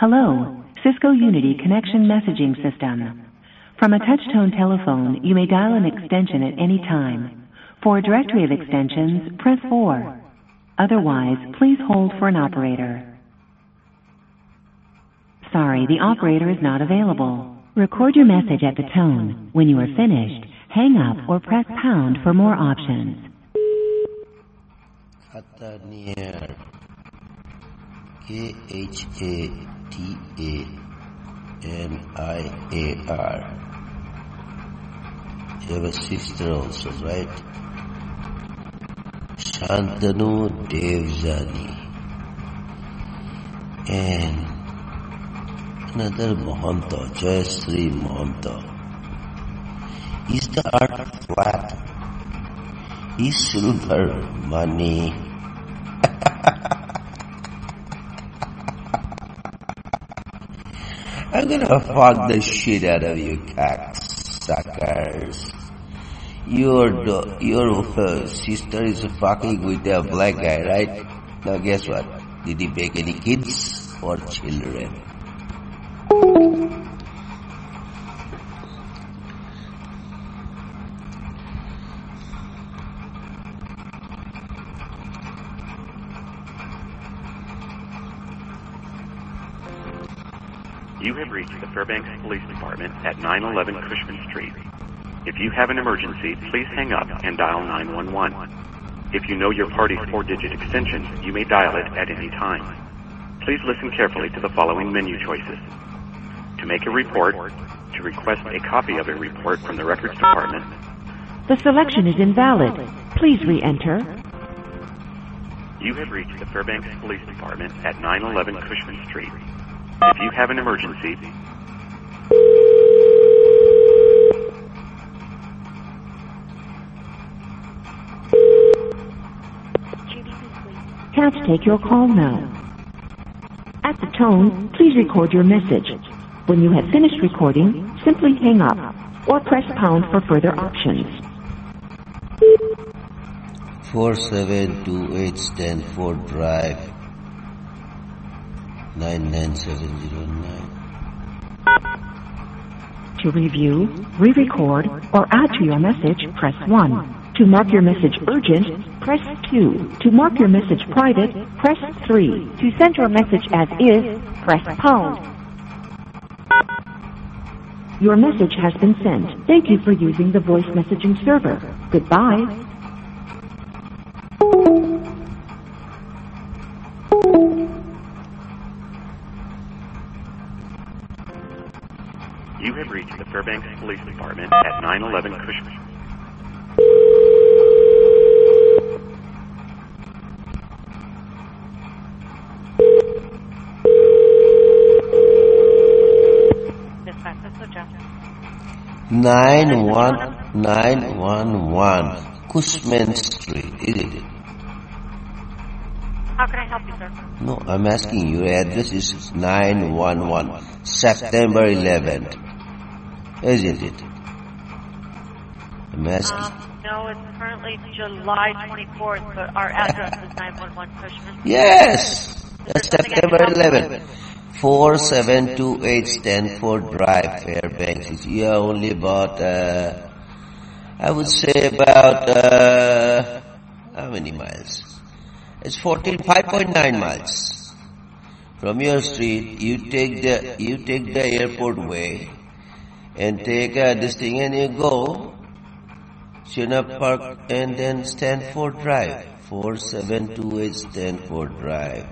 Hello, Cisco Unity Connection Messaging System. From a touch-tone telephone, you may dial an extension at any time. For a directory of extensions, press 4. Otherwise, please hold for an operator. Sorry, the operator is not available. Record your message at the tone. When you are finished, hang up or press pound for more options. Khataniar. Khataniar. You have a sister also, right? Shantanu Devjani. And another Mohanto, Jayasri Mohanto. Is the earth flat? Is silver money? I'm gonna fuck the shit out of you cocksuckers. Your sister is fucking with a black guy, right? Now guess what? Did he make any kids or children? You have reached the Fairbanks Police Department at 911 Cushman Street. If you have an emergency, please hang up and dial 911. If you know your party's 4-digit extension, you may dial it at any time. Please listen carefully to the following menu choices. To make a report, to request a copy of a report from the Records Department. The selection is invalid. Please re-enter. You have reached the Fairbanks Police Department at 911 Cushman Street. If you have an emergency, Can't take your call now. At the tone, please record your message. When you have finished recording, simply hang up or press pound for further options. 4728 Stanford Drive 99709. To review, re-record, or add to your message, press 1. To mark your message urgent, press 2. To mark your message private, press 3. To send your message as is, press pound. Your message has been sent. Thank you for using the voice messaging server. Goodbye. you have reached the Fairbanks Police Department at 911 Cushman. Nine one one Cushman Street, isn't it? How can I help you, sir? No, I'm asking you. Your address is 911 September 11th, isn't it? I'm asking. No, it's currently July 24th, but our address is 911 Cushman. Yes, that's September 11th. 4728 Stanford Drive, Fairbanks. You are only about, I would say about, how many miles? It's 5.9 miles. From your street, you take the airport way, and take this thing, and you go, Chinook Park, and then Stanford Drive, 4728 Stanford Drive.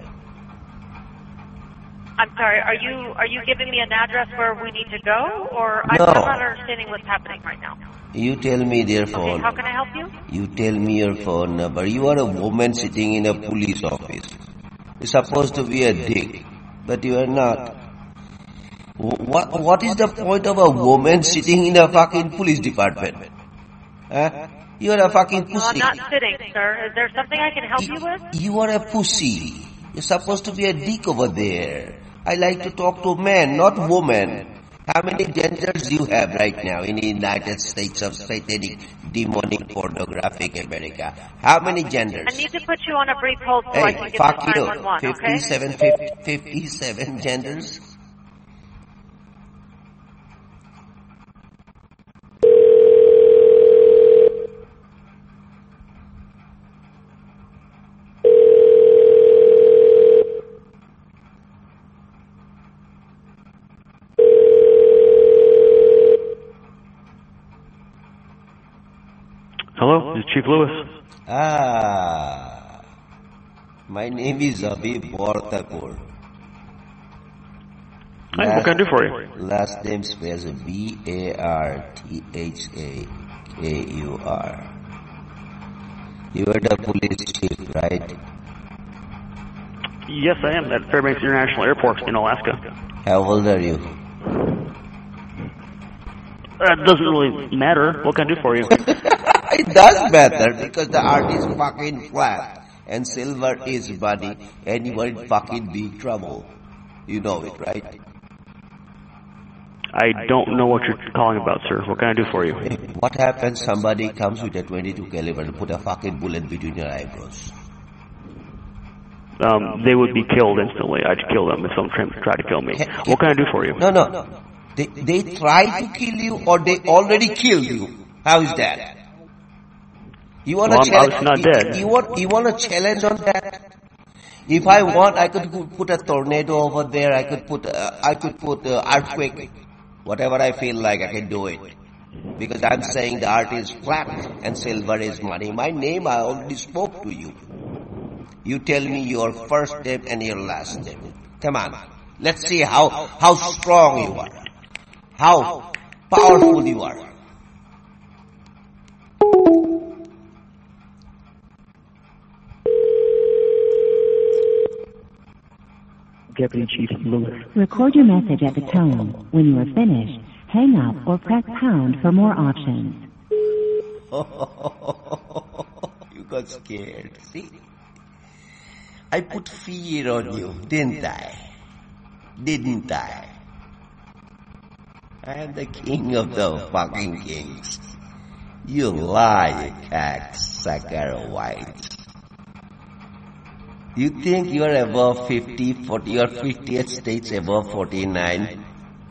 I'm sorry, are you giving me an address where we need to go, or No. I'm not understanding what's happening right now. You tell me their phone. Okay, how can I help you? You tell me your phone number. You are a woman sitting in a police office. You're supposed to be a dick, but you are not. What is the point of a woman sitting in a fucking police department? Huh? You are a fucking pussy. No, I'm not sitting, sir. Is there something I can help you with? You are a pussy. You're supposed to be a dick over there. I like to talk to men, not women. How many genders do you have right now in the United States of satanic, demonic, pornographic America? How many genders? I need to put you on a brief hold so I can get fuck this you. 911, 57 genders? Hello, this is Chief Lewis. My name is Abhi Bortakur. Hi, what can I do for you? Last name spells Barthhakur. You are the police chief, right? Yes, I am at Fairbanks International Airport in Alaska. How old are you? That doesn't really matter. What can I do for you? It does matter because the art is fucking flat and silver is money and you are in fucking big trouble. You know it, right? I don't know what you're calling about, sir. What can I do for you? What happens somebody comes with a 22 caliber and put a fucking bullet between your eyebrows? They would be killed instantly. I'd kill them if someone tried to kill me. What can I do for you? No. They try to kill you or they already killed you. How is that? You want to challenge? Not dead. You want a challenge on that? If I want, I could put a tornado over there. I could put earthquake. Whatever I feel like, I can do it. Because I'm saying the art is flat and silver is money. My name, I already spoke to you. You tell me your first name and your last name. Come on. Let's see how strong you are. How powerful you are. Deputy Chief Lewis. Record your message at the tone. When you are finished, hang up or press pound for more options. You got scared. See? I put fear on you, didn't I? I am the king of the fucking kings. You lie, you cocksucker white. You think you are above 40, or 50th states above 49?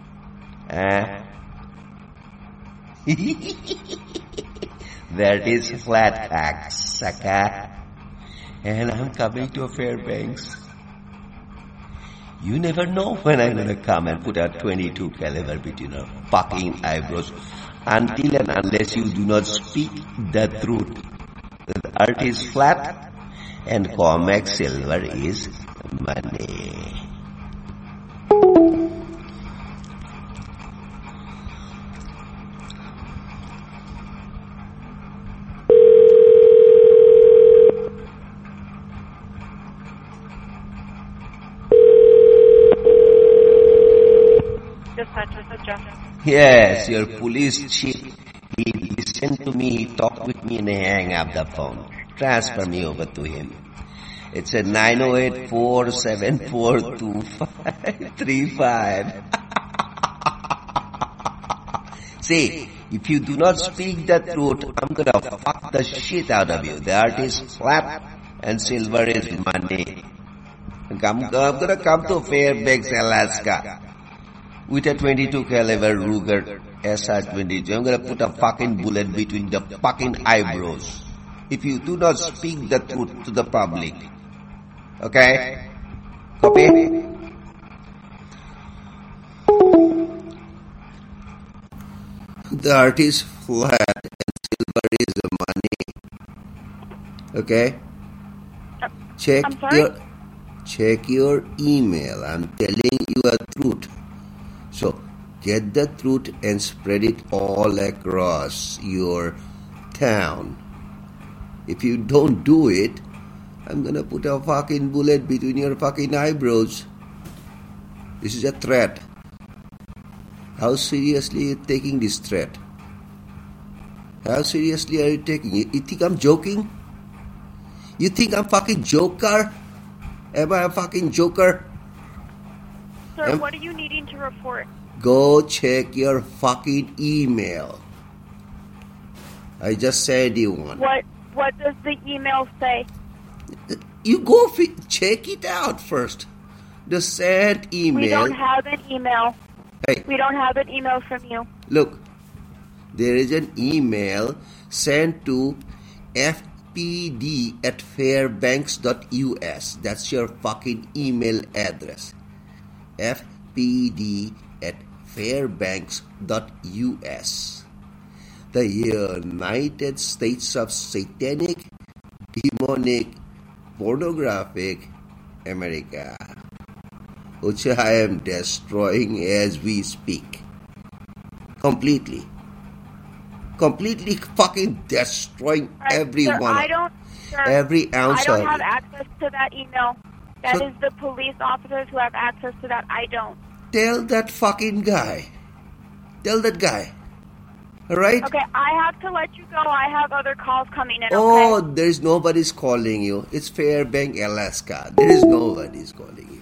That is flat, cocksucker. And I'm coming to Fairbanks. You never know when I'm gonna come and put a 22 caliber between your fucking eyebrows. Until and unless you do not speak the truth. The earth is flat and COMEX silver is money. Yes, your police chief. He listened to me, he talked with me, and he hang up the phone. Transfer me over to him. It's a 908-474-2535. See, if you do not speak the truth, I'm gonna fuck the shit out of you. The earth is flat and silver is money. I'm gonna come to Fairbanks, Alaska with a 22 caliber Ruger SR-22. I'm gonna put a fucking bullet between the fucking eyebrows. If you do not speak the truth to the public. Okay? Copy? The earth is flat and silver is the money. Okay? Check your email. I'm telling you a truth. So, get the truth and spread it all across your town. If you don't do it, I'm gonna put a fucking bullet between your fucking eyebrows. This is a threat. How seriously are you taking this threat? How seriously are you taking it? You think I'm joking? You think I'm fucking joker? Am I a fucking joker? Sir, what are you needing to report? Go check your fucking email. I just said you one. What does the email say? You go check it out first. The sent email. We don't have an email. Hey. We don't have an email from you. Look, there is an email sent to fpd@fairbanks.us. That's your fucking email address. fpd@fairbanks.us. The United States of Satanic, Demonic, Pornographic America, which I am destroying as we speak. Completely fucking destroying everyone. Every ounce I of don't have it. access to that email. That is the police officers who have access to that. I don't. Tell that fucking guy. Tell that guy. Alright? Okay, I have to let you go. I have other calls coming in, Oh, okay? there's nobody's calling you. It's Fairbanks, Alaska. There is nobody's calling you.